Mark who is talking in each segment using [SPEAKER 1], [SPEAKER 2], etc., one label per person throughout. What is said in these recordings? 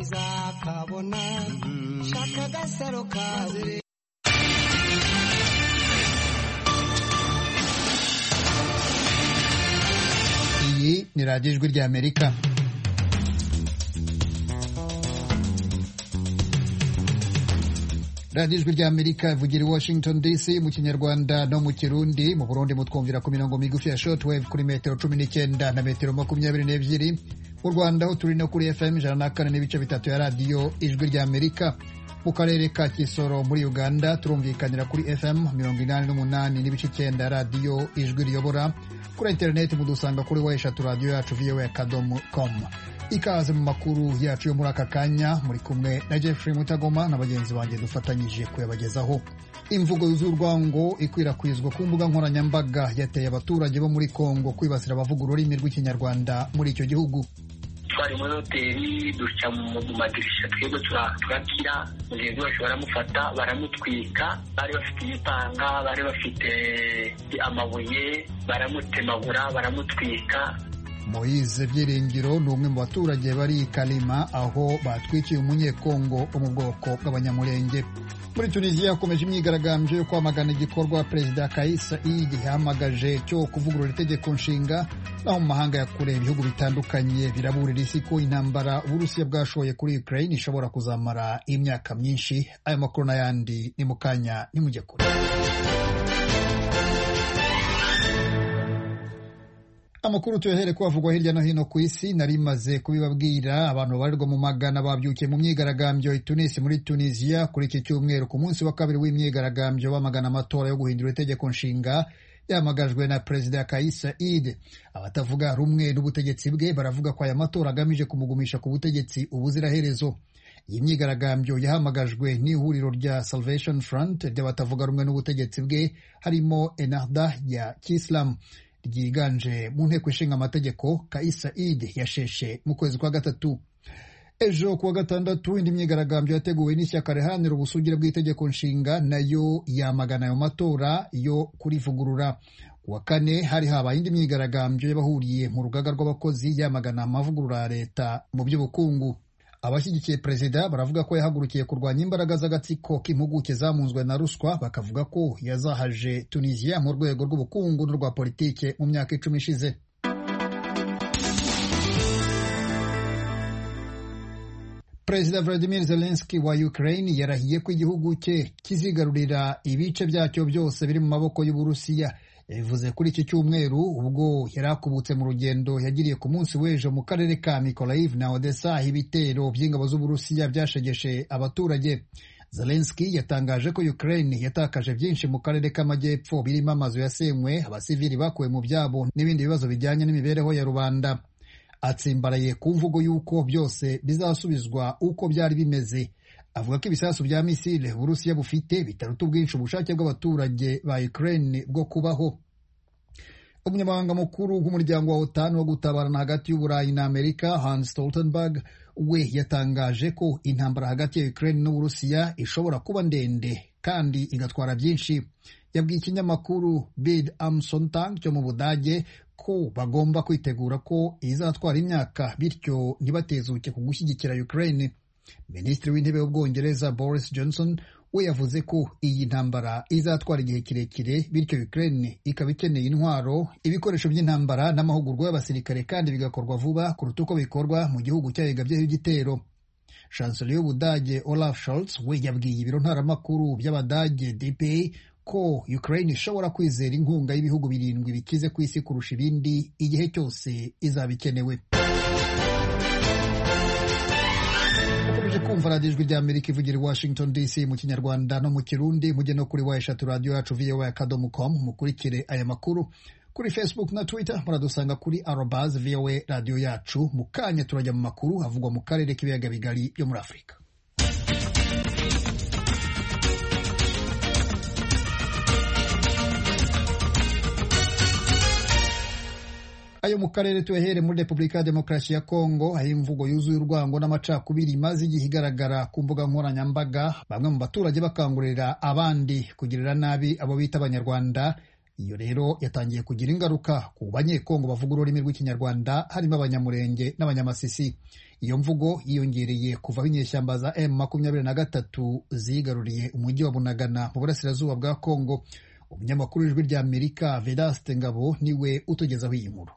[SPEAKER 1] uzakabona shaka agasaro kawe.
[SPEAKER 2] Iyi ni radiyo ijwi ry'Amerika. radiyo ijwi ry'Amerika ivugira i Washington DC mu Kinyarwanda no mu Kirundi. Mu Burundi mutwumvira ku mirongo migufi ya shortwave kuri metero 19 na metero 22. Mu Rwanda ho turi no kuri FM 104.3 ya radiyo ijwi ry'Amerika. Mu karere ka Kisoro muri Uganda turumvikanira kuri FM 88.9 ya radiyo ijwi riyobora. Kuri internet mudusanga kuri weshatu radio yacu voa.com. Ikaze mu makuru yacu yo muri aka kanya, muri kumwe na Jeffrey Mutagoma na bagenzi banjye dufatanyije kuyabagezaho. Imvugo y'urwango ikwirakwizwa ku mbuga nkoranyambaga yateye abaturage bo muri Kongo kwibasira abavuga ururimi rw'Ikinyarwanda muri icyo gihugu.
[SPEAKER 3] Twari muri hoteli duca mu madirisha twebwe turakira, mugenzi wacu baramufata baramutwika, bari bafite imipanga, bari bafite amabuye, baramutemagura baramutwika.
[SPEAKER 2] Moise Byiringiro ni umwe mu baturage bari Kalima aho batwikiye umunyekongo wo mu bwoko bw'abanyamurenge. Muri Tunisia hakomeje imyigaragambyo yo kwamagana igikorwa Perezida Kais Saied yahamagaje cyo kuvugurura itegeko nshinga, naho mu mahanga ya kure ibihugu bitandukanye biraburira isi ko intambara Uburusiya bwashoye kuri Ukraine ishobora kuzamara imyaka myinshi. Aya makuru n'ayandi ni mu kanya nimujye kure. Amakuru tuyahere ko avugwa hirya no hino ku isi. Nari maze kubibabwira, abantu barirwa mu magana babyukiye mu myigaragambyo i Tunis muri Tunisia kuri iki cyumweru ku munsi wa kabiri w'imyigaragambyo bamagana amatora yo guhindura itegeko nshinga yamagajwe na Perezida Kais Saied. Abatavuga rumwe n'ubutegetsi bwe baravuga ko aya matora agamije kumugumisha ku butegetsi ubuziraherezo. Iyi myigaragambyo yahamagajwe n'ihuriro rya Salvation Front ry'abatavuga rumwe n'ubutegetsi bwe, harimo Ennahda ya Kiislamu ryiganje mu nteko ishinga amategeko. Kais Saied yasheshe mu kwezi kwa gatatu. Ejo kuwa gatandatu indi myigaragambyo yateguwe n'ishyaka riharanira ubusugire bw'itegeko nshinga nayo yamagana ayo matora yo kurivugurura. Kuwa kane hari habaye indi myigaragambyo y'abahuriye mu rugaga rw'abakozi yamagana amavugurura ya leta mu by'ubukungu. Abashyigikiye perezida baravuga ko yahagurukiye kurwanya imbaraga z'agatsiko k'impuguke zamunzwe na ruswa, bakavuga ko yazahaje Tunisia mu rwego rw'ubukungu n'urwa politike mu myaka 10 ishize. Perezida Vladimir Zelensky wa Ukraine yarahiye ko igihugu cye kizigarurira ibice byacyo byose biri mu maboko y'Uburusiya. Yabivuze kuri iki cyumweru ubwo yari akubutse mu rugendo yagiriye ku munsi w'ejo mu karere ka Mykolaiv na Odessa aho ibitero by'ingabo z'Uburusiya byashegeshe abaturage. Zelensky yatangaje ko Ukraine yatakaje byinshi mu karere k'amajyepfo birimo amazu yasenywe, abasivili bakuwe mu byabo n'ibindi bibazo bijyanye n'imibereho ya rubanda. Atsimbaraye ku mvugo y'uko byose bizasubizwa uko byari bimeze. Avuga ko ibisasu bya misile Uburusiya bufite bitaruta ubwinshi ubushake bw'abaturage ba Ukraine bwo kubaho. Umunyamabanga mukuru w'umuryango wa OTAN wo gutabarana hagati y'Uburayi na Amerika, Hans Stoltenberg, we yatangaje ko intambara hagati ya Ukraine n'Uburusiya ishobora kuba ndende kandi igatwara byinshi. Yabwiye ikinyamakuru Bild am Sonntag cyo mu Budage ko bagomba kwitegura ko izatwara imyaka, bityo ntibatezuke ku gushyigikira Ukraine. Minisitiri w'intebe w'Ubwongereza Boris Johnson we yavuze ko iyi ntambara izatwara igihe kirekire, bityo Ukraine ikaba ikeneye intwaro, ibikoresho by'intambara n'amahugurwa y'abasirikare, kandi bigakorwa vuba kuruta uko bikorwa mu gihugu cyayigabyeho igitero. Chancelier w'Ubudage Olaf Scholz we yabwiye ibiro ntaramakuru by'Abadage DPA ko Ukraine ishobora kwizera inkunga y'ibihugu 7 bikize ku isi kurusha ibindi igihe cyose izaba ikenewe. Kumva radiyo ijwi ry'Amerika ivugira i Washington DC mu Kinyarwanda no mu Kirundi. Mujye no kuri weshatu radio yacu voa.com mukurikire aya makuru. Kuri Facebook na Twitter muradusanga kuri @voa radio yacu. Mu kanya turajya mu makuru havugwa mu karere k'ibiyaga bigari byo muri Afurika. Ayo mu karere tuyahere muri Repubulika ya Demokarasi ya Kongo, aho imvugo yuzuye urwango n'amacakubiri imaze igihe igaragara ku mbuga nkoranyambaga, bamwe mu baturage bakangurira abandi kugirira nabi abo bita Abanyarwanda. Iyo rero yatangiye kugira ingaruka ku banyekongo bavuga ururimi rw'Ikinyarwanda, harimo Abanyamurenge n'Abanyamasisi. Iyo mvugo yiyongereye kuva aho inyeshyamba za M23 zigaruriye umujyi wa Bunagana mu burasirazuba bwa Kongo. Umunyamakuru w'Ijwi ry'Amerika Vedaste Ngabo niwe utugezaho iyi nkuru.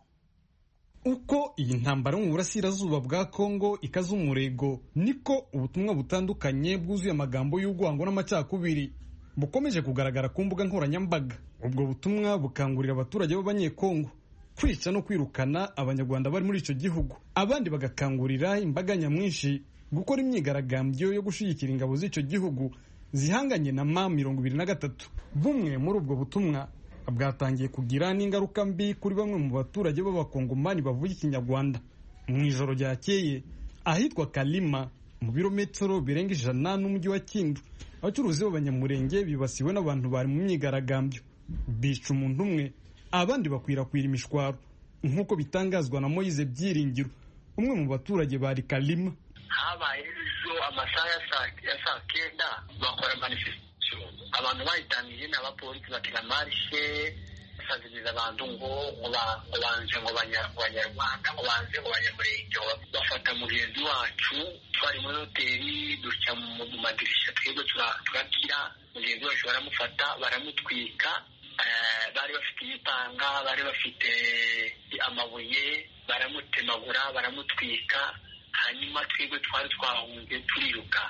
[SPEAKER 4] Uko iyi ntambara mu burasirazuba bwa Kongo ikaza umurego, niko ubutumwa butandukanye bwuzuye amagambo y'urwango n'amacakubiri bukomeje kugaragara ku mbuga nkoranyambaga. Ubwo butumwa bukangurira abaturage b'abanyekongo kwica no kwirukana abanyarwanda bari muri icyo gihugu. Abandi bagakangurira imbaga nyamwinshi gukora imyigaragambyo yo gushyigikira ingabo z'icyo gihugu zihanganye na M23. Bumwe muri ubwo butumwa bwatangiye kugira n'ingaruka mbi kuri bamwe mu baturage b'abakongomani bavuga ikinyarwanda. Mu ijoro ryakeye ahitwa Kalima mu birometero birenga 100 n'umujyi wa Kindu, abacuruzi b'abanyamurenge bibasiwe n'abantu bari mu myigaragambyo, bica umuntu umwe, abandi bakwirakwira imishwaro, nk'uko bitangazwa na Moise Byiringiro, umwe mu baturage bari Kalima.
[SPEAKER 3] Habaye ejo amasaha ya saa 9 bakora manifestation, abantu bayitangiye n'abapolisi batera marshe basaziriza abantu ngo banze ngo abanyarwanda ngo banze ngo abanyamurenge bafata mugenzi wacu. Twari muri hoteli duca mu madirisha twebwe turakira, mugenzi wacu baramufata baramutwika. Bari bafite imipanga, bari bafite amabuye, baramutemagura baramutwika. Hanyuma twebwe twari twahunze turiruka.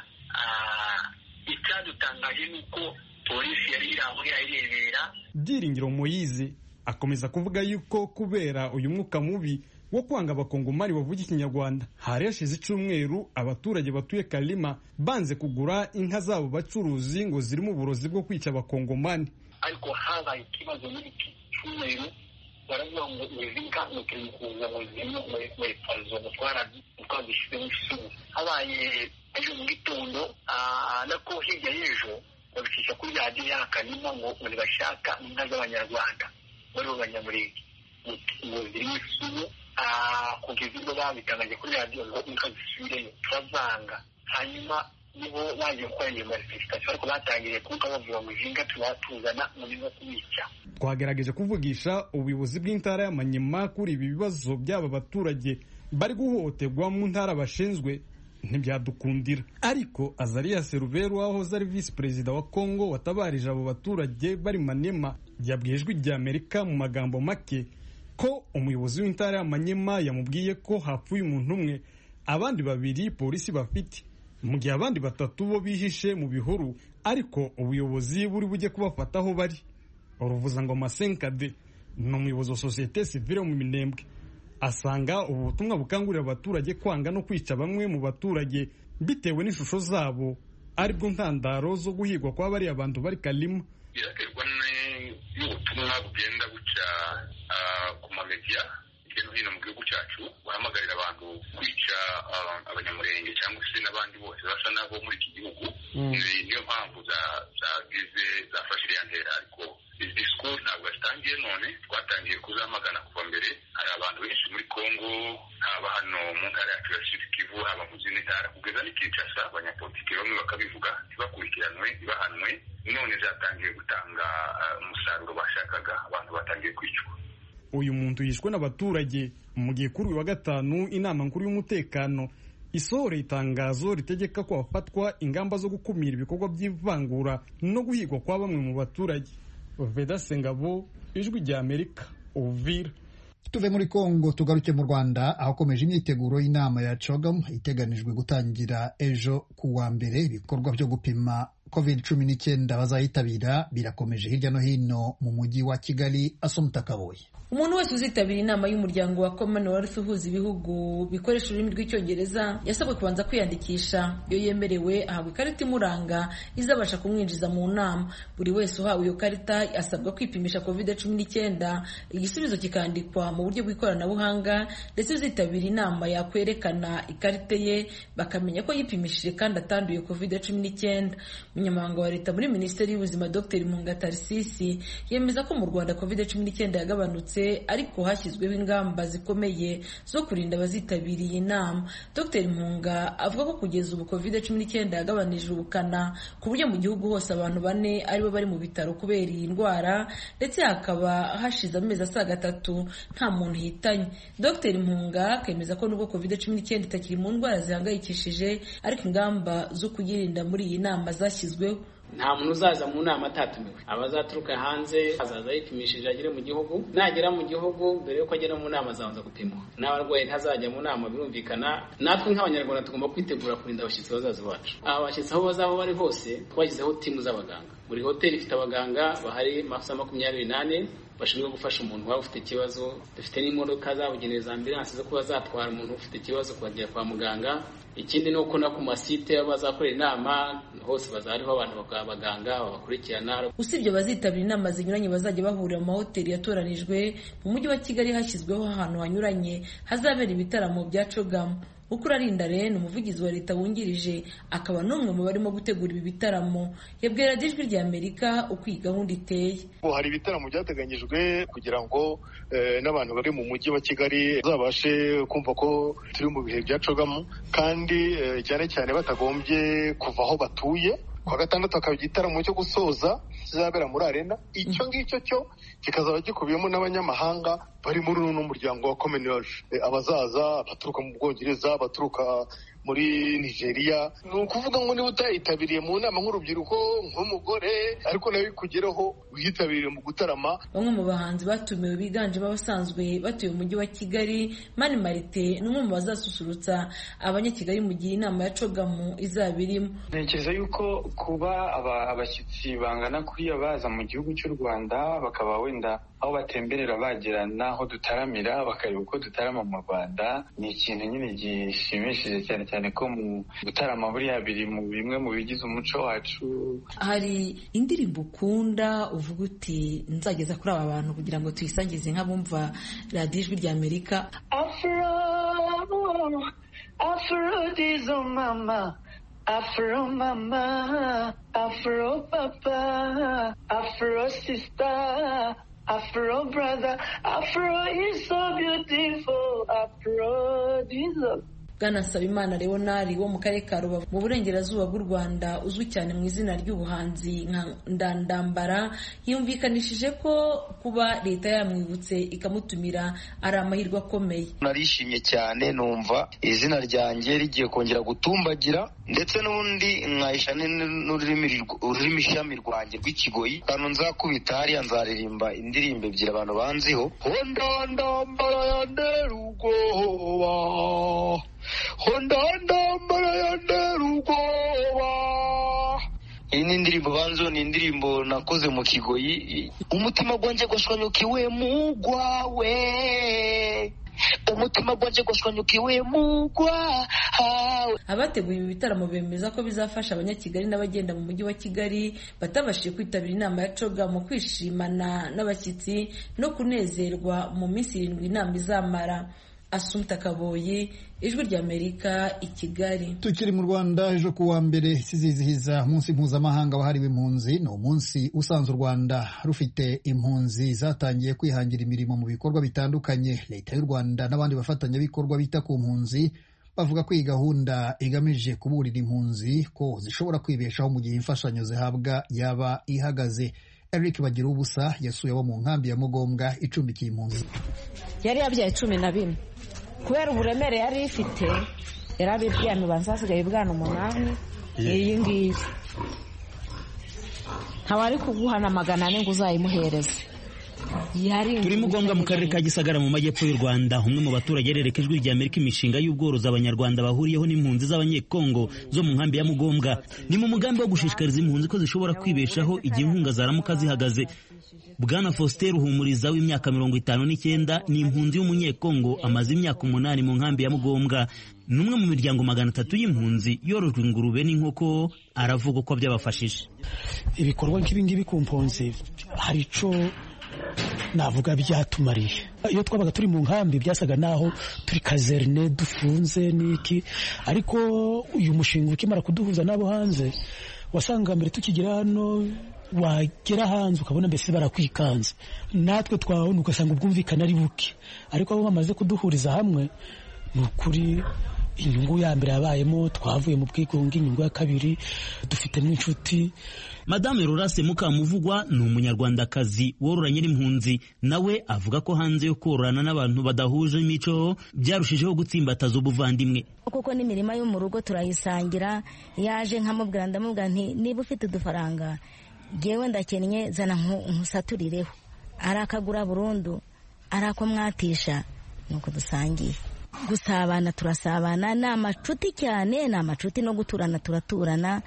[SPEAKER 3] Icyadutangaje ni uko polisi yari iri aho irebera.
[SPEAKER 4] Byiringiro Moise akomeza kuvuga yuko kubera uyu mwuka mubi wo kwanga abakongomani bavuga ikinyarwanda, hari hashize icyumweru abaturage batuye Kalima banze kugura inka zabo bacuruzi ngo zirimo uburozi bwo kwica abakongomani.
[SPEAKER 3] Ariko habaye ikibazo muri iki cyumweru, baravuga ngo izi nka ni kuza ngo zirimo mwefazo twazishyize mu isuku. Habaye ejo mu gitondo nako hirya y'ejo babicisha kuri radiyo ya Kalima ngo ntibashaka inka z'abanyarwanda muri abanyamurenge ngo zirimo isuku. Kugeza ubwo babitangaje kuri radiyo ngo inka zisubireyo turavanga. Hanyuma nibo baje gukora iyo manifestation, ariko batangiriye kuko bavuga ngo izinga tubatuzana mu bintu kubica.
[SPEAKER 4] Twagerageje kuvugisha ubuyobozi bw'intara y'Amanyema kuri ibi bibazo by'aba baturage bari guhohoterwa mu ntara bashinzwe, ntibyadukundira. Ariko Azarias Rubero wahoze ari vice perezida wa Kongo watabarije abo baturage bari Manyema yabwiye Ijwi ry'Amerika mu magambo make ko umuyobozi w'intara y'Amanyema yamubwiye ko hapfuye umuntu umwe, abandi 2 polisi bafite, mu gihe abandi 3 bo bihishe mu bihuru, ariko ubuyobozi buri bujye kubafataho bari. Uruvuza ngo Masenkade ni umuyobozi wa societe civile mu Minembwe, asanga ubu butumwa bukangurira abaturage kwanga no kwica bamwe mu baturage bitewe n'ishusho zabo aribwo ntandaro zo guhigwa kwa bari abantu bari Kalima.
[SPEAKER 5] Biraterwa n'ubutumwa bugenda buca ku mamedia hirya no hino mu gihugu cyacu bahamagarira abantu kwica abanyamurenge cyangwa se n'abandi bose basa nabo muri iki gihugu. Niyo mpamvu zagize zafashe iriya ntera, ariko izi discours ntabwo zitangiye none, twatangiye kuzamagana kuva mbere. Hari abantu benshi muri Kongo, haba hano mu ntara yacu ya Sud Kivu, haba mu zindi ntara, kugeza n'i Kinshasa, abanyapolitiki bamwe bakabivuga ntibakurikiranwe ntibahanwe. None zatangiye gutanga umusaruro bashakaga, abantu batangiye kwicwa.
[SPEAKER 4] Uyu muntu yishwe n'abaturage mu gihe kuri uyu wa gatanu inama nkuru y'umutekano isohoreye itangazo ritegeka ko hafatwa ingamba zo gukumira ibikorwa by'ivangura no guhigwa kwa bamwe mu baturage. Vedaste Ngabo, Ijwi ry'Amerika, Uvira.
[SPEAKER 2] Tuve muri Kongo tugaruke mu Rwanda ahakomeje imyiteguro y'inama ya CHOGM iteganijwe gutangira ejo ku wa mbere. Ibikorwa byo gupima COVID-19 bazayitabira birakomeje hirya no hino mu mujyi wa Kigali. Asomta Kaboye.
[SPEAKER 6] Umuntu wese uzitabira inama y'umuryango wa Commonwealth uhuza ibihugu bikoresha ururimi rw'icyongereza yasabwe kubanza kwiyandikisha. Iyo yemerewe ahabwa ikarita imuranga izabasha kumwinjiza mu nama. Buri wese uhawe iyo karita asabwa kwipimisha COVID-19, igisubizo kikandikwa mu buryo bw'ikoranabuhanga, ndetse uzitabira inama yakwerekana ikarita ye bakamenya ko yipimishije kandi atanduye COVID-19. Umunyamabanga wa leta muri Minisiteri y'Ubuzima Dr. Mpunga Tarsisi yemeza ko mu Rwanda COVID-19 yagabanutse bagabanutse ariko hashyizweho ingamba zikomeye zo kurinda abazitabira iyi nama. Dr Mpunga avuga ko kugeza ubu COVID-19 yagabanije ubukana ku buryo mu gihugu hose abantu 4 aribo bari mu bitaro kubera iyi ndwara, ndetse hakaba hashize amezi asaga 3 nta muntu hitanye. Dr Mpunga akemeza ko nubwo COVID-19 itakiri mu ndwara zihangayikishije ariko ingamba zo kuyirinda muri iyi nama zashyizweho.
[SPEAKER 7] Nta muntu uzaza mu nama atatumiwe, abazaturuka hanze azaza yipimishije agere mu gihugu, nagera mu gihugu mbere yuko agera mu nama azabanza gupimwa. N'abarwayi ntazajya mu nama, birumvikana. Natwe nk'abanyarwanda tugomba kwitegura kurinda abashyitsi bazaza bacu. Aba bashyitsi aho bazaba bari hose twashyizeho timu z'abaganga. Buri hoteli ifite abaganga bahari masaha 28 bashinzwe gufasha umuntu waba ufite ikibazo. Dufite n'imodoka zabugenewe za ambulance zo kuba zatwara umuntu ufite ikibazo kubagera kwa muganga. Ikindi nuko na ku masite abazakorera inama hose bazariho abantu bakabaganga babakurikirana.
[SPEAKER 6] Usibye bazitabira inama zinyuranye bazajya bahurira mu mahoteli yatoranijwe mu mujyi wa Kigali, hashyizweho ahantu hanyuranye hazabera ibitaramo bya CHOGM. Ukurarinda Rene, umuvugizi wa leta wungirije akaba n'umwe mu barimo gutegura ibi bitaramo, yabwira Ijwi rya Amerika uko iyi gahunda iteye.
[SPEAKER 8] Hari ibitaramo byateganyijwe kugira ngo n'abantu bari mu mujyi wa Kigali bazabashe kumva ko turi mu bihe bya CHOGM, kandi cyane cyane batagombye kuva aho batuye. Kwa gatandatu hakaba igitaramo cyo gusoza kizabera muri Arena. Icyo ngicyo cyo kikazaba gikubiyemo n'abanyamahanga bari muri uno muryango wa Commonwealth, abazaza baturuka mu Bwongereza, baturuka muri Nigeria. Ni ukuvuga ngo niba utayitabiriye mu nama nk'urubyiruko nk'umugore ariko nawe kugeraho witabiriye mu gutarama.
[SPEAKER 6] Bamwe mu bahanzi batumiwe biganjemo abasanzwe batuye mu mujyi wa Kigali, Mani Marite n'umwe mu bazasusurutsa abanyakigali mu gihe inama ya CHOGM izabirimo.
[SPEAKER 9] Ntekereza yuko kuba abashyitsi bangana kuriya baza mu gihugu cy'u Rwanda bakaba wenda aho batemberera bagera n'aho dutaramira bakareba uko dutarama mu Rwanda, ni ikintu nyine gishimishije cyane cyane ko mu gutarama buriya biri mu bimwe mu bigize umuco wacu.
[SPEAKER 6] Hari indirimbo ukunda uvuga uti nzageza kuri aba bantu kugira ngo tuyisangize nk'abumva radiyo Ijwi rya Amerika?
[SPEAKER 1] Afro dizo mama, Afro mama, Afro papa, Afro sister, Afro brother, Afro is so beautiful, Afro dizo.
[SPEAKER 6] Bwana Nsabimana Leonard wo mu karere ka Rubavu mu burengerazuba bw'u Rwanda, uzwi cyane mu izina ry'ubuhanzi nka Ndandambara, yumvikanishije ko kuba leta yamwibutse ikamutumira ari amahirwe akomeye.
[SPEAKER 10] Narishimye cyane, numva izina ryanjye rigiye kongera gutumbagira, ndetse n'undi nkayisha n'ururimi ishami rwanjye rw'ikigoyi. Hano nzakubita hariya nzaririmba indirimbo ebyiri abantu banziho. Ndandambara ya nderugoba, ndandambara ya nderugoba. Iyi ni indirimbo banzo, ni indirimbo nakoze mu Kigoyi. Umutima gwanjye gwashwanyukiwe mu gwawe, umutima gwanjye gwashwanyukiwe mu gwawe.
[SPEAKER 6] Abateguye ibi bitaramo bemeza ko bizafasha abanyakigali n'abagenda mu mujyi wa Kigali batabashije kwitabira inama ya CHOGM mu kwishimana n'abashyitsi no kunezerwa mu minsi 7 inama izamara. Assumpta Kaboyi, Ijwi rya Amerika, i Kigali.
[SPEAKER 2] Tukiri mu Rwanda, ejo kuwa mbere sizizihiza umunsi mpuzamahanga wahariwe impunzi. Ni umunsi usanzwe u Rwanda rufite impunzi zatangiye kwihangira imirimo mu bikorwa bitandukanye. Leta y'u Rwanda n'abandi bafatanyabikorwa bita ku mpunzi bavuga ko iyi gahunda igamije kuburira impunzi ko zishobora kwibeshaho mu gihe imfashanyo zihabwa yaba ihagaze. Eric Bagirubusa yasuye abo mu nkambi ya Mugombwa icumbikiye impunzi.
[SPEAKER 11] Yari yabyaye 14 kubera uburemere yari ifite, yarabiryamye banzasigaye bwana 8. Iyi ngiyi ntawari kuguhana 400 ngo uzayimuhereze.
[SPEAKER 12] Turi Mugombwa mu karere ka Gisagara mu majyepfo y'u Rwanda. Umwe mu baturage yerereka Ijwi rya Amerika imishinga y'ubworozi abanyarwanda bahuriyeho n'impunzi z'abanyekongo zo mu nkambi ya Mugombwa. Ni mu mugambi wo gushishikariza impunzi ko zishobora kwibeshaho igihe inkunga zaramuka zihagaze. Bwana Faustin Ruhumuriza w'imyaka 59 ni impunzi y'umunyekongo, amaze imyaka 8 mu nkambi ya Mugombwa. Numwe mu miryango 300 y'impunzi yorojwe ingurube n'inkoko, aravuga ko byabafashije.
[SPEAKER 13] Ibikorwa nk'ibingibi ku mpunzi hari ico navuga byatumariye. Iyo twabaga turi mu nkambi byasaga naho turi kazerne dufunze niki, ariko uyu mushinga ukimara kuduhuza nabo hanze wasanga mbere tukigira hano wagera hanze ukabona mbese barakwikanze, natwe twabona ugasanga ubwumvikane ari buke, ariko abo bamaze kuduhuriza hamwe ni ukuri inyungu ya mbere yabayemo, twavuye mu bwigunge, inyungu ya kabiri dufite n'inshuti.
[SPEAKER 12] Madame Laurence Mukamuvugwa ni umunyarwandakazi wororanye n'impunzi, nawe avuga ko hanze yo kororana n'abantu badahuje imico byarushijeho gutsimbataza ubuvandimwe.
[SPEAKER 14] Kuko n'imirima yo mu rugo turayisangira, yaje nkamubwira ndamubwira nti niba ufite udufaranga jewe ndakennye zana nkusaturireho, arakagura burundu arako mwatisha nuko dusangiye. Gusabana turasabana, ni amacuti cyane, ni amacuti no guturana turaturana.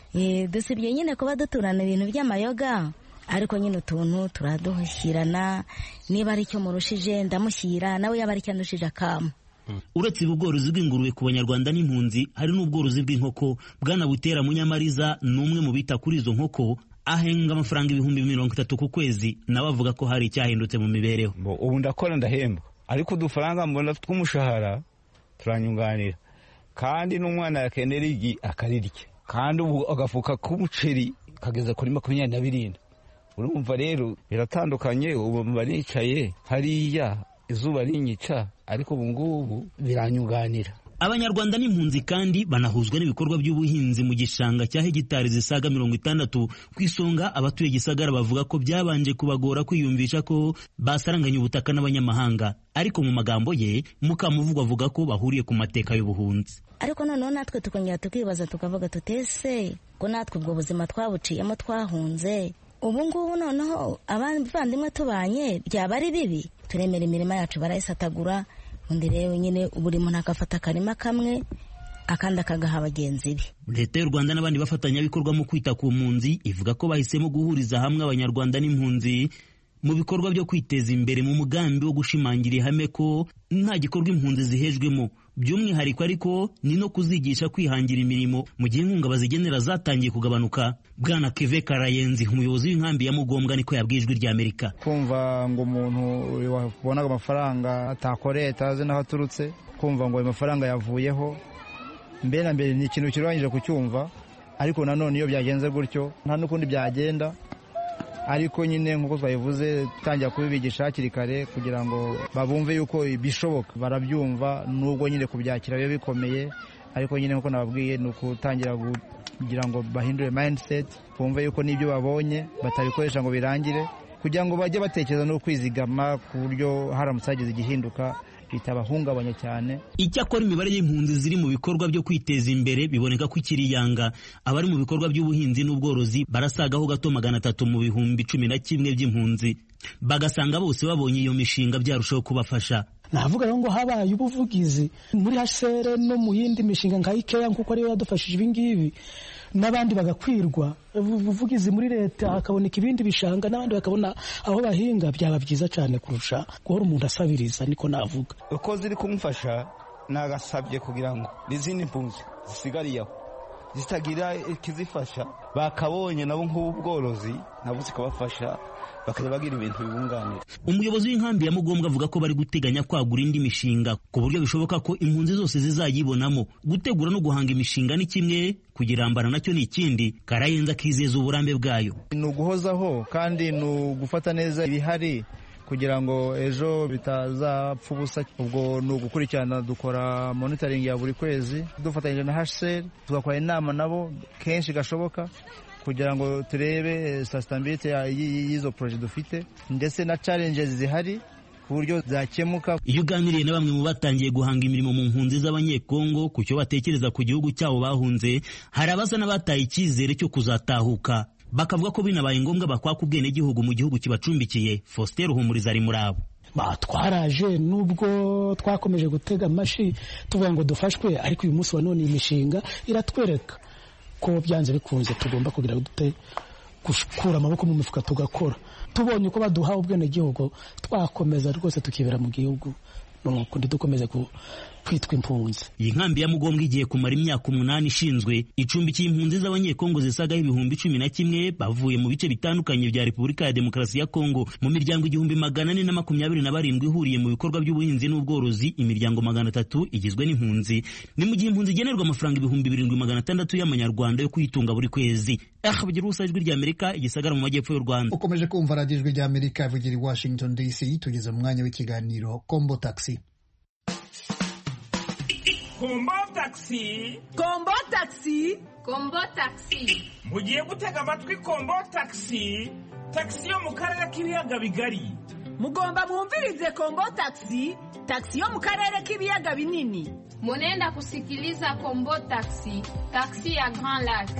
[SPEAKER 14] Dusibye nyine kuba duturana ibintu by'amayoga, ariko nyine utuntu turaduhirana, niba ari cyo murushije ndamushyira, nawe yaba ari cyo andushije akama.
[SPEAKER 12] Uretse ubworozi bw'ingurube ku banyarwanda n'impunzi, hari n'ubworozi bw'inkoko. Bwana Butera Munyamariza ni umwe mu bita kuri izo nkoko, ahenga amafaranga 30,000 ku kwezi, nawe avuga ko hari icyahindutse mu mibereho.
[SPEAKER 15] Ubu ndakora ndahemba, ariko udufaranga mbona tw'umushahara turanyunganira, kandi n'umwana yakenera igi akarirya, kandi ubu agafuka k'umuceri kageza kuri 27. Urumva rero biratandukanye. Ubu mba nicaye hariya izuba rinyica, ariko ubu ngubu biranyunganira.
[SPEAKER 12] Abanyarwanda n'impunzi kandi banahuzwa n'ibikorwa by'ubuhinzi mu gishanga cya hegitari zisaga 60. Ku isonga abatuye Gisagara bavuga ko byabanje kubagora kwiyumvisha ko basaranganya ubutaka n'abanyamahanga, ariko mu magambo ye Mukamuvugwa avuga ko bahuriye ku mateka y'ubuhunzi.
[SPEAKER 14] Ariko noneho natwe tukongera tukibaza tukavuga tutese ko natwe ubwo buzima twabuciyemo twahunze, ubu ngubu noneho abavandimwe tubanye byaba ari bibi. Turemera imirima yacu barayisatagura, undi rero nyine buri muntu akafata akarima kamwe akandi akagaha bagenzi be.
[SPEAKER 12] Leta y'u Rwanda n'abandi bafatanyabikorwa mu kwita ku mpunzi ivuga ko bahisemo guhuriza hamwe abanyarwanda n'impunzi mu bikorwa byo kwiteza imbere mu mugambi wo gushimangira ihame ko nta gikorwa impunzi zihejwemo. By'umwihariko ariko ni no kuzigisha kwihangira imirimo mu gihe inkunga bazigenera zatangiye kugabanuka. Bwana Keve Karayenzi, umuyobozi w'inkambi ya Mugombwa, niko yabwijwe rya Amerika.
[SPEAKER 16] Kumva ngo umuntu wabonaga amafaranga atakoreye atazi n'aho aturutse, kumva ngo ayo mafaranga yavuyeho, mbere na mbere ni ikintu kirangije kucyumva, ariko nanone iyo byagenze gutyo nta n'ukundi byagenda. Ariko nyine nk'uko twabivuze tangira kubibigisha hakiri kare kugira ngo babumve yuko bishoboka, barabyumva nubwo nyine kubyakira bibe bikomeye, ariko nyine nk'uko nababwiye ni ukutangira kugira ngo bahindure mindset, bumve yuko n'ibyo babonye batabikoresha ngo birangire, kugira ngo bajye batekereza no kwizigama ku buryo haramutse hagize igihinduka bitabahungabanya cyane.
[SPEAKER 12] Icyakora imibare y'impunzi ziri mu bikorwa byo kwiteza imbere biboneka ko ikiri yanga. Abari mu bikorwa by'ubuhinzi n'ubworozi barasagaho gato 300 mu bihumbi 11 by'impunzi, bagasanga bose babonye iyo mishinga byarushaho kubafasha.
[SPEAKER 13] Navuga ngo habaye ubuvugizi muri HCR no mu yindi mishinga nka IKEA nkuko ariyo yadufashije ibingibi, n'abandi bagakwirwa ubuvugizi muri leta, hakaboneka ibindi bishanga n'abandi bakabona aho bahinga, byaba byiza cyane kurusha guhora umuntu asabiriza. Niko navuga
[SPEAKER 15] uko ziri kumufasha, nagasabye kugira ngo n'izindi mpunzi zisigariye aho zitagira ikizifasha, bakabonye nabo nk'ubworozi nabo zikabafasha, bakajya bagira ibintu bibunganira.
[SPEAKER 12] Umuyobozi w'inkambi ya Mugombwa avuga ko bari guteganya kwagura indi mishinga ku buryo bishoboka ko impunzi zose zizayibonamo. Gutegura no guhanga imishinga ni kimwe, kugirambana nacyo ni ikindi. Karayenza akizeza uburambe bwayo.
[SPEAKER 16] Ni uguhozaho kandi ni ugufata neza ibihari kugira ngo ejo bitazapfa ubusa. Ubwo ni ugukurikirana, dukora monitoring ya buri kwezi dufatanyije na HCR, tugakora inama nabo kenshi gashoboka kugira ngo turebe sustainability y'izo project dufite ndetse na challenges zihari ku buryo zakemuka.
[SPEAKER 12] Iyo uganiriye na bamwe mu batangiye guhanga imirimo mu mpunzi z'abanyekongo ku cyo batekereza ku gihugu cyabo bahunze, hari abaza n'abataye icyizere cyo kuzatahuka, bakavuga ko binabaye ngombwa bakwaka ubwenegihugu mu gihugu kibacumbikiye. Faustin Ruhumuriza ari muri abo.
[SPEAKER 13] Twaraje nubwo twakomeje gutega amashi tuvuga ngo dufashwe, ariko uyu munsi wa none imishinga iratwereka ko byanze bikunze tugomba kugira dute gukura amaboko mu mifuka tugakora. Tubonye uko baduha ubwenegihugu twakomeza rwose tukibera mu gihugu, nuko dukomeze kwitwa impunzi.
[SPEAKER 12] Iyi nkambi ya Mugombwa igiye kumara imyaka 8 ishinzwe, icumbikiye impunzi z'abanyekongo zisagaho ibihumbi 11 bavuye mu bice bitandukanye bya Repubulika ya Demokarasi ya Kongo, mu miryango 427 ihuriye mu bikorwa by'ubuhinzi n'ubworozi. Imiryango 300 igizwe n'impunzi. Ni mu gihe impunzi igenerwa amafaranga 7600 y'amanyarwanda yo kwitunga buri kwezi. Bugira ubusa ijwi rya Amerika igisagara mu majyepfo y'u Rwanda.
[SPEAKER 2] Ukomeje kumva radio ijwi rya Amerika ivugira i Washington DC. Tugeze mu mwanya w'ikiganiro Kombo Taxi.
[SPEAKER 17] Kombo Taxi.
[SPEAKER 18] Kombo Taxi.
[SPEAKER 19] Kombo Taxi.
[SPEAKER 17] Mugiye gutega amatwi Kombo Taxi. Taxi yo mu karere k'ibiyaga bigari.
[SPEAKER 18] Mugomba mwumvirize Kombo Taxi. Taxi yo mu karere k'ibiyaga binini.
[SPEAKER 19] Munenda kusikiliza Kombo Taxi. Taxi ya Grand Lac.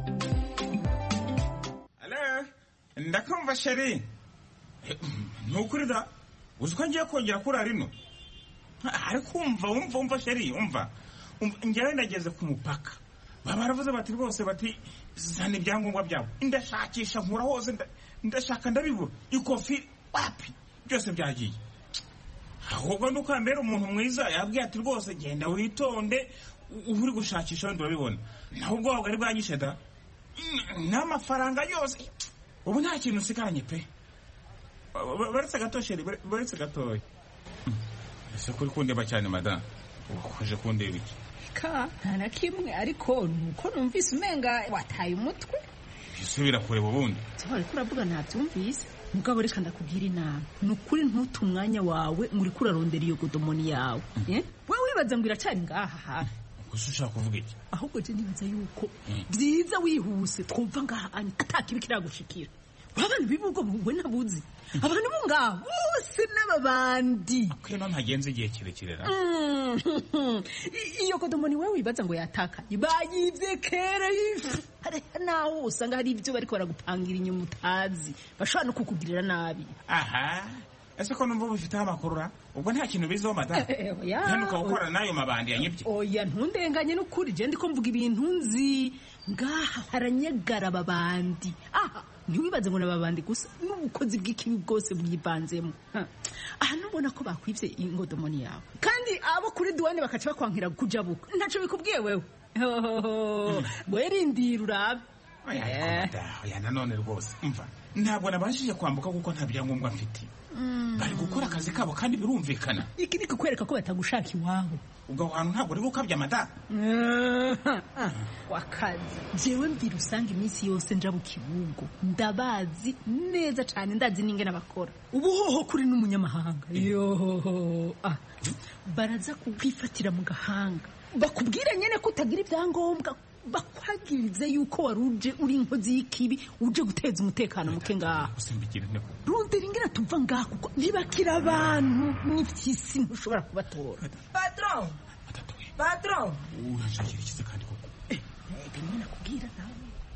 [SPEAKER 17] Hello. Ndakumva sheri. Nukuri da. Uziko ngiye kongera kuri rino. Ariko umva sheri, umva njyewe ndageze ku mupaka. Baravuze bati rwose bati zana ibyangombwa byawe. Ndashakisha nkura hose ndashaka ndabibura. Ikofi wapi byose byagiye. Ahubwo ndukambera umuntu mwiza yabwiye ati rwose genda witonde uri gushakisha wenda urabibona. Naho ubwo bwari bwanyishe da. N'amafaranga yose. Ubu nta kintu sikaranye pe. Baretse gatosheri, baretse gatoya. Ese kuri kundeba cyane madam. Ukoje kundeba iki?
[SPEAKER 18] Ka nta kimwe ariko nuko numvise umenga wataye umutwe.
[SPEAKER 17] Bisubira kureba ubundi.
[SPEAKER 18] Twari kuravuga ntabyumvise. Mugabo reka ndakubwira inama. Nukuri ntutu umwanya wawe muri kurarondera iyo godomoni yawe. Wewe wibaza ngo iracari ngaha hafi.
[SPEAKER 17] Gusa ushaka kuvuga iki?
[SPEAKER 18] Ahubwo je nibaza yuko byiza wihuse twumva ngaha atakibi kiragushikira. Abantu bibugo buwe nabuzi. Abantu bo ngaho bose n'ababandi.
[SPEAKER 17] Kweno ntagenze igihe kirekire ra.
[SPEAKER 18] Iyo kodomoni wewe wibaza ngo yataka. Bayivye kera ifu. Hari naho usanga hari ibyo bariko baragupangira inyuma utazi. Bashobora no kukugirira nabi.
[SPEAKER 17] Aha. Ese ko numva bifite amakuru ra? Ubwo nta kintu bizo madam. Ntanuka gukora nayo mabandi yanyibye.
[SPEAKER 18] Oya ntundenganye n'ukuri je ndiko mvuga ibintu nzi. Ngaha haranyegara babandi. Aha. Ntiwibaze ngo nababandi gusa n'ubukozi bw'ikibi bwose bwibanzemo. Aha nubona ko bakwivye ingodomoni yawe. Kandi abo kuri duwane bakaca bakwankira kujabuka. Ntaco bikubwiye wewe. Werindira urabe.
[SPEAKER 17] Oya nanone rwose. Umva. Ntabwo nabashije kwambuka kuko nta byangombwa mfite. Bari gukora akazi kabo kandi birumvikana.
[SPEAKER 18] Iki ni kukwereka ko batagushaka iwabo.
[SPEAKER 17] Ubwo hantu ntabwo uri gukabya mata.
[SPEAKER 18] Wakazi. Jewe mbira usanga iminsi yose nja bukibugo. Ndabazi neza cyane ndazi n'ingene bakora. Ubuhoho kuri n'umunyamahanga. Yo. Baraza kukwifatira mu gahanga. Bakubwira nyene ko utagira ibyangombwa. Bakwagirize yuko waruje uri inkozi y'ikibi uje guteza umutekano muke ngaho. Rundira ingene tuva ngaho kuko nibakira abantu n'ifyisi ntushobora kubatora.
[SPEAKER 20] Patron. Patron.
[SPEAKER 17] Urashakira ikize kandi koko.
[SPEAKER 18] Bimwe nakubwira nawe.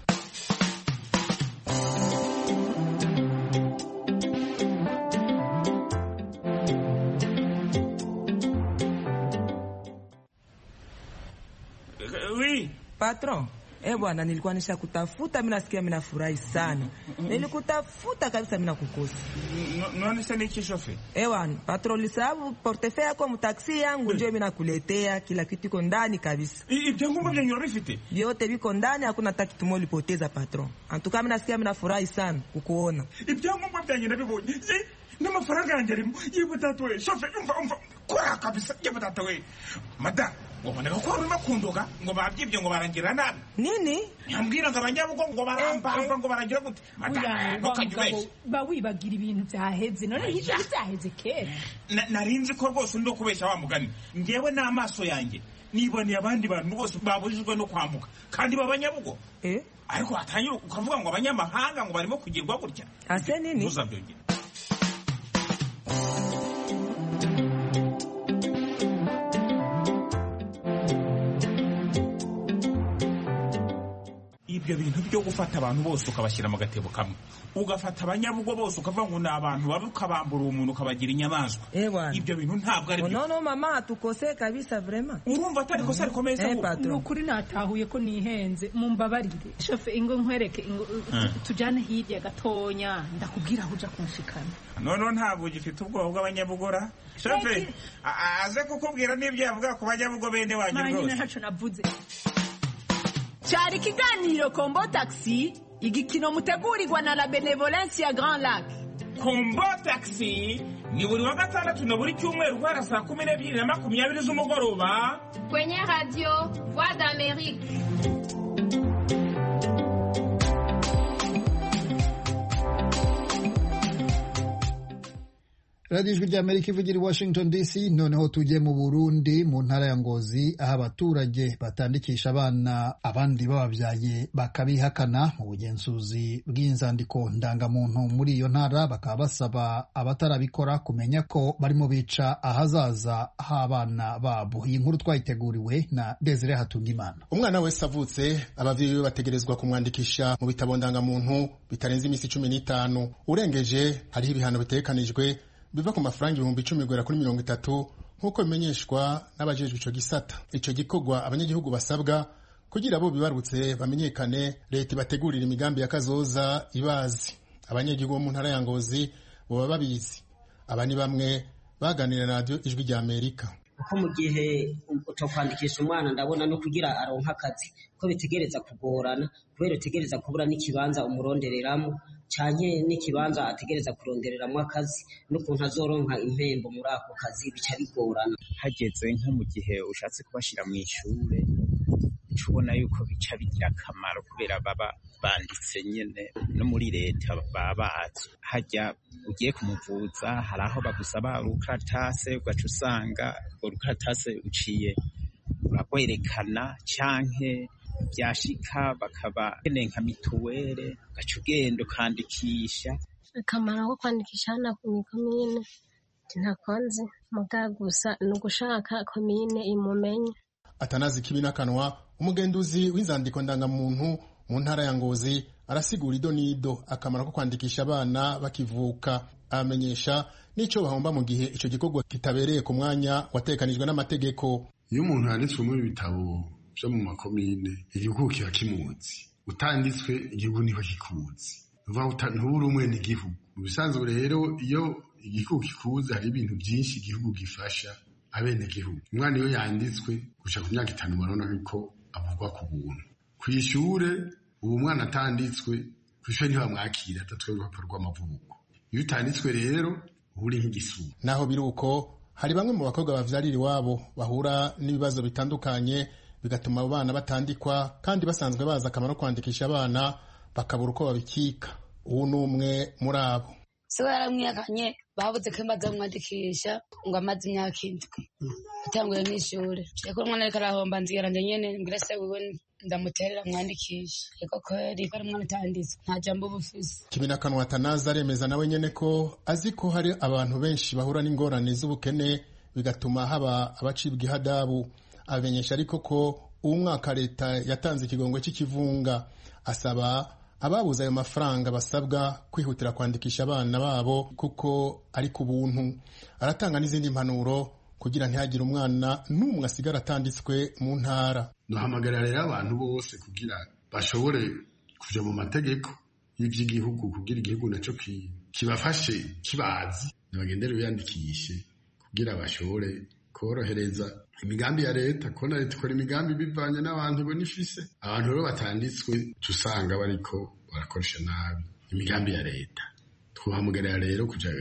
[SPEAKER 17] Oui.
[SPEAKER 20] Patron, bwana nilikuwa nisha kutafuta, mimi nasikia mimi nafurahi sana. Nilikutafuta kabisa mimi nakukosa.
[SPEAKER 17] Nani sasa ni shofe?
[SPEAKER 20] Bwana, patron lisabu portefeuille yako mtaxi yangu ndio mimi nakuletea kila kitu iko ndani kabisa.
[SPEAKER 17] Ibyangombwa bya nyorifite.
[SPEAKER 20] Vyote biko ndani, hakuna hata kitu moja ulipoteza patron. Antuka mimi nasikia mimi nafurahi sana kukuona.
[SPEAKER 17] Ibyangombwa bya nyina bibonye. N'amafaranga yanjye arimo. Yibutatowe shofe umva kora kabisa yibutatowe. Madam Wabona ko urimo kundoga ngo babyibye ngo barangira nabi.
[SPEAKER 20] Nini?
[SPEAKER 17] Yambwira ngo abanyabugo ngo baramba ngo barangira gute.
[SPEAKER 18] Ba wibagira ibintu byaheze none hije byaheze kera.
[SPEAKER 17] Narinzi ko rwose ndo kubesha wa mugani. Ngewe n'amaso yanjye niboneye abandi bantu bose babujijwe no kwambuka kandi babanyabugo. Ariko atanyura ukavuga ngo abanyamahanga ngo barimo kugirwa gutya.
[SPEAKER 20] Ase nini?
[SPEAKER 17] Uzabyongera. ibyo bintu byo gufata abantu bose ukabashyira mu gatebo kamwe ugafata abanyabugo bose ukavuga ngo ni abantu babi ukabambura umuntu ukabagira inyamaswa ibyo bintu ntabwo ari byo.
[SPEAKER 20] No mama tukose kabisa vraiment.
[SPEAKER 17] Urumva atari kosa rikomeye se
[SPEAKER 18] ni ukuri natahuye ko nihenze mumbabarire shofe ingo nkwereke tujyane hirya gatonya ndakubwira aho uja kunshikana.
[SPEAKER 17] Noneho ntabwo ugifite ubwoba bw'abanyabugora shofe aze kukubwira n'ibyo yavuga ku banyabugo bene wanyu rwose.
[SPEAKER 18] Manyine ntaco navuze. Cyari ikiganiro Kombo Taxi, igikino mutegurirwa na la Benevolence ya Grand Lac.
[SPEAKER 17] Kombo Taxi ni buri wa gatandatu na buri cyumweru guhera saa 12:20 z'umugoroba
[SPEAKER 19] kwenye radio Voix d'Amérique.
[SPEAKER 2] radiyo ijwi ry'Amerika ivugira i Washington DC. noneho tujye mu Burundi mu ntara ya Ngozi aho abaturage batandikisha abana abandi bababyaye bakabihakana mu bugenzuzi bw'inzandiko ndangamuntu muri iyo ntara bakaba basaba abatarabikora kumenya ko barimo bica ahazaza h'abana babo. iyi nkuru twayiteguriwe na Desire Hatungimana.
[SPEAKER 21] Umwana wese avutse abavyeyi be bategerezwa kumwandikisha mu bitabo ndangamuntu bitarenze imisi 15 urengeje hariho ibihano bitekanijwe biva ku mafaranga 10,000 kugera kuri 30 nk'uko bimenyeshwa n'abajejwe ico gisata. Ico gikorwa abanyagihugu basabwa kugira abo bibarutse bamenyekane, leta ibategurira imigambi ya kazoza ibazi. Abanyagihugu bo mu ntara ya Ngozi boba babizi. Aba ni bamwe baganira na radio ijwi rya Amerika.
[SPEAKER 22] Uko mu gihe utokwandikisha umwana ndabona no kugira aronka akazi ko bitegereza kugorana kubera utegereza kubura n'ikibanza umurondereramo cyane n'ikibanza ategereza kurondereramo akazi n'ukuntu azoronka impembo muri ako kazi bica bigorana.
[SPEAKER 23] Hageze nko mu gihe ushatse kubashira mu ishure ubona yuko bica bigira akamaro kubera baba banditse nyene no muri leta babazi. Hajya ugiye kumuvuza hari aho bagusaba urukaratase ugaca usanga urukaratase uciye uragwerekana canke byashika bakaba keneye nka mituwere ugaca ugenda ukandikisha.
[SPEAKER 24] Akamaro ko kwandikisha hano ku komine ntakonze muga gusa ni ugushaka komine imumenye.
[SPEAKER 21] Atanazi Kibinakanwa umugenduzi w'inzandiko ndangamuntu mu ntara ya Ngozi arasigura idonido akamaro ko kwandikisha abana bakivuka. Amenyesha n'ico bahomba mu gihe ico gikorwa kitabereye ku mwanya watekanijwe n'amategeko.
[SPEAKER 25] Iyo umuntu yanditswe muri bitabo byo mu makomine igihugu kiba kimuzi, utanditswe igihugu niho kikuzi, ntubura umwe n'igihugu. Mu bisanzwe rero iyo igihugu kikuzi hari ibintu byinshi igihugu gifasha abenegihugu. Umwana iyo yanditswe gushika ku myaka 5 barona ko avugwa ku buntu. Kwishure ubu mwana atanditswe kwishure ntibamwakira atatwe urupapuro rw'amavuko. Iyo utanditswe rero uri nk'igisura. Naho biruko hari bamwe mu bakobwa bavyarira iwabo bahura n'ibibazo bitandukanye bigatuma abo bana batandikwa kandi basanzwe baza akamaro kwandikisha abana bakabura uko babikika. Ubu n'umwe muri abo.
[SPEAKER 26] So yaramwiyakanye babuze ko maze mwandikisha ngo amaze imyaka 7 utanguye n'ishuri yako umwana ariko arahomba nzigara nyene ngira se wewe ndamuterera mwandikisha yako ko ari mwana utanditse nta jambo bufise.
[SPEAKER 21] Kibinakanwa Atanazi aremeza nawe nyene ko azi ko hari abantu benshi bahura n'ingorane z'ubukene bigatuma haba abacibwa ihadabu. Amenyesha ariko ko uwo mwaka leta yatanze ikigongo cy'ikivunga. Asaba ababuze ayo mafaranga basabwa kwihutira kwandikisha abana babo kuko ari ku buntu. Aratanga n'izindi mpanuro kugira ntihagire umwana n'umwe asigara atanditswe mu ntara.
[SPEAKER 25] Duhamagarira rero abantu bose kugira bashobore kuja mu mategeko y'ivy'igihugu kugira igihugu naco kibafashe kibazi nabagendere biyandikishe kugira bashobore korohereza imigambi ya leta. Kona leta ikora imigambi bivanye n'abantu bo nifise. Abantu rero batanditswe tusanga bariko barakoresha nabi imigambi ya leta. Twahamagarira rero kuja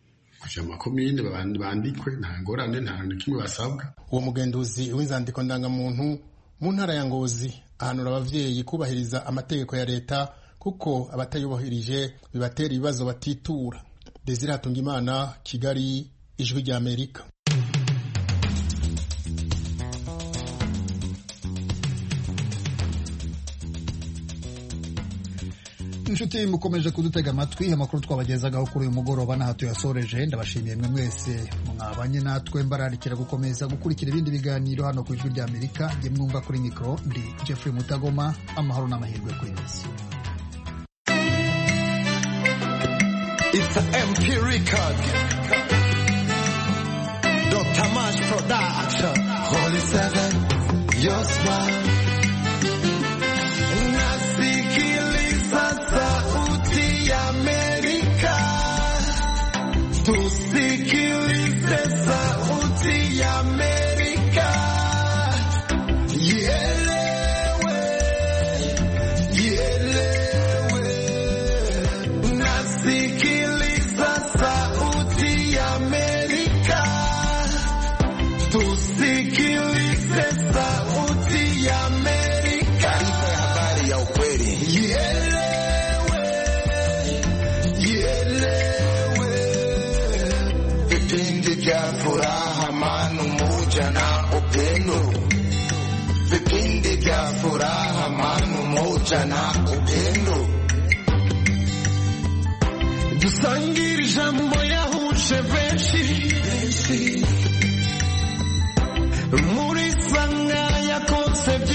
[SPEAKER 25] mu makomine bandikwe nta ngorane nta kimwe basabwa. Uwo mugenduzi w'inzandiko ndangamuntu mu ntara ya Ngozi ahanura abavyeyi kubahiriza amategeko ya leta kuko abatayubahirije bibatera ibibazo batitura. Desire Hatungimana, Kigali, Ijwi rya Amerika.
[SPEAKER 2] inshuti mukomeje kudutega amatwi amakuru twabagezagaho kuri uyu mugoroba n'aha tuyasoreje ndabashimiye mwe mwese mwabanye natwe mbararikira gukomeza gukurikira ibindi biganiro hano ku Ijwi ry'Amerika jye mwumva kuri mikoro ndi Jeffrey Mutagoma amahoro n'amahirwe kuri mwese.
[SPEAKER 3] It's a MP record. Dr. Mash Production. Holy Seven, your smile. Nasikiliza sauti ya Amerika. Tusikilize sauti ya Amerika. Ielewe, ielewe. Nasikiliza sauti ya Amerika. Tusikilize sauti ya Amerika. Taarifa ya habari ya ukweli. Ielewe, ielewe. Vipindi vya furaha, amani, umoja na upendo. Vipindi vya furaha, amani, umoja na upendo. Dusangire ijambo yahuje benshi. Muri sanga yakonse